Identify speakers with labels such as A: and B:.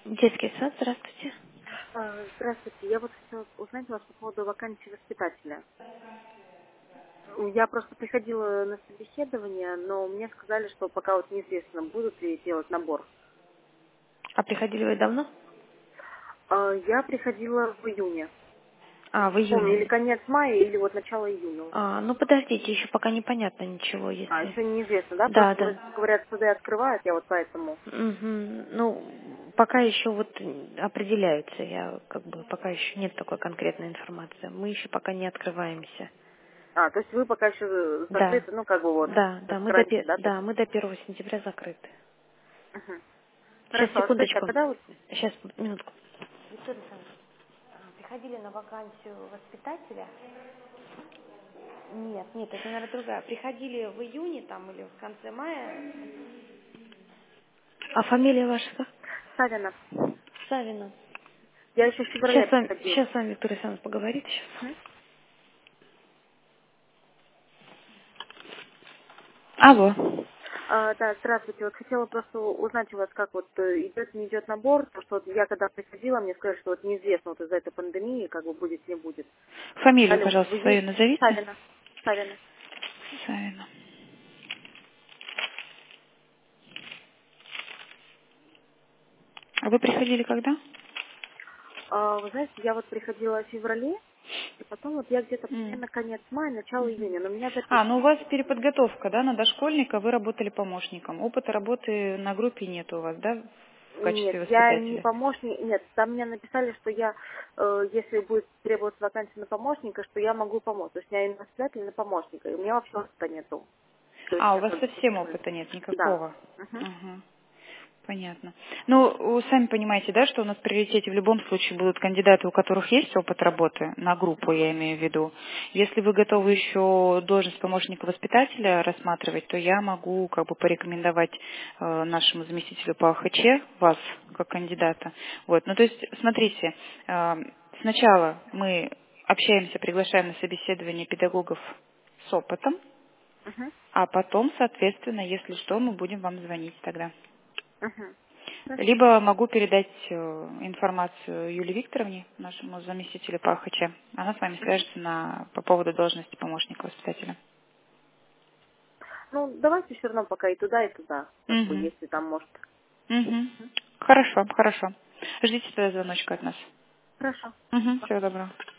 A: Детский сад, здравствуйте.
B: Здравствуйте. Я вот хотела узнать вас по поводу вакансии воспитателя. Я просто приходила на собеседование, но мне сказали, что пока вот неизвестно, будут ли делать набор.
A: А приходили вы давно?
B: Я приходила в июне.
A: В
B: Не помню, или
A: июне.
B: конец мая, или вот начало июня уже.
A: Ну подождите, еще пока непонятно ничего, если...
B: Еще неизвестно, да?
A: Да,
B: Просто
A: да.
B: вроде говорят, суды открывают, я вот поэтому.
A: Мгм. Ну, пока еще вот определяются, пока еще нет такой конкретной информации. Мы еще пока не открываемся.
B: То есть вы пока еще
A: Да,
B: закрыты, ну как бы вот,
A: да,
B: как карантин, да? То есть?
A: мы до 1 сентября закрыты.
B: Мгм.
A: Сейчас,
B: Хорошо, а скажите, а
A: секундочку.
B: когда вот...
A: Сейчас, минутку. Виктория Александровна, приходили на вакансию воспитателя? Нет, это, наверное, другая. Приходили в июне там или в конце мая. А фамилия ваша как?
B: Савина.
A: Савина.
B: Я еще в феврале приходила.
A: Сейчас с вами Виктория Александровна поговорит сейчас.
B: Мгм.
A: Алло.
B: Да, здравствуйте. Вот хотела просто узнать у вас, как вот идет, не идет набор, потому что вот я когда приходила, мне сказали, что вот неизвестно вот из-за этой пандемии, как бы будет, не будет.
A: Фамилию,
B: Сказали, вот в
A: пожалуйста, свою
B: июне.
A: назовите.
B: Савина. Савина.
A: Савина. А вы приходили когда?
B: Вы знаете, я вот приходила в феврале, и потом вот я где-то
A: М.
B: примерно конец мая, начало июня, но меня
A: Ну у
B: записывали.
A: вас переподготовка, да, на дошкольника, вы работали помощником. Опыта работы на группе нет у вас, да, в
B: Нет,
A: качестве
B: я не
A: воспитателя?
B: помощник, нет, там мне написали, что я, если будет требоваться вакансия на помощника, что я могу помочь. То есть у меня именно воспитатель на помощника, и у меня вообще опыта нету. То есть
A: У
B: сейчас
A: вас
B: вот
A: совсем опыта нет
B: да.
A: никакого.
B: Мгм.
A: Ага. Понятно. Ну, вы сами понимаете, да, что у нас в приоритете в любом случае будут кандидаты, у которых есть опыт работы, на группу я имею в виду. Если вы готовы еще должность помощника воспитателя рассматривать, то я могу как бы порекомендовать нашему заместителю по АХЧ вас как кандидата. Вот. Ну, то есть, смотрите, сначала мы общаемся, приглашаем на собеседование педагогов с опытом,
B: Мгм.
A: а потом, соответственно, если что, мы будем вам звонить тогда.
B: Мгм. Хорошо.
A: Либо могу передать информацию Юлии Викторовне, нашему заместителю по АХЧ. Она с вами свяжется по поводу должности помощника воспитателя.
B: Ну, давайте все равно пока и туда, как бы,
A: Угу.
B: если там может.
A: Угу. Хорошо, хорошо. Ждите тогда звоночка от нас.
B: Хорошо.
A: Угу. Всего доброго.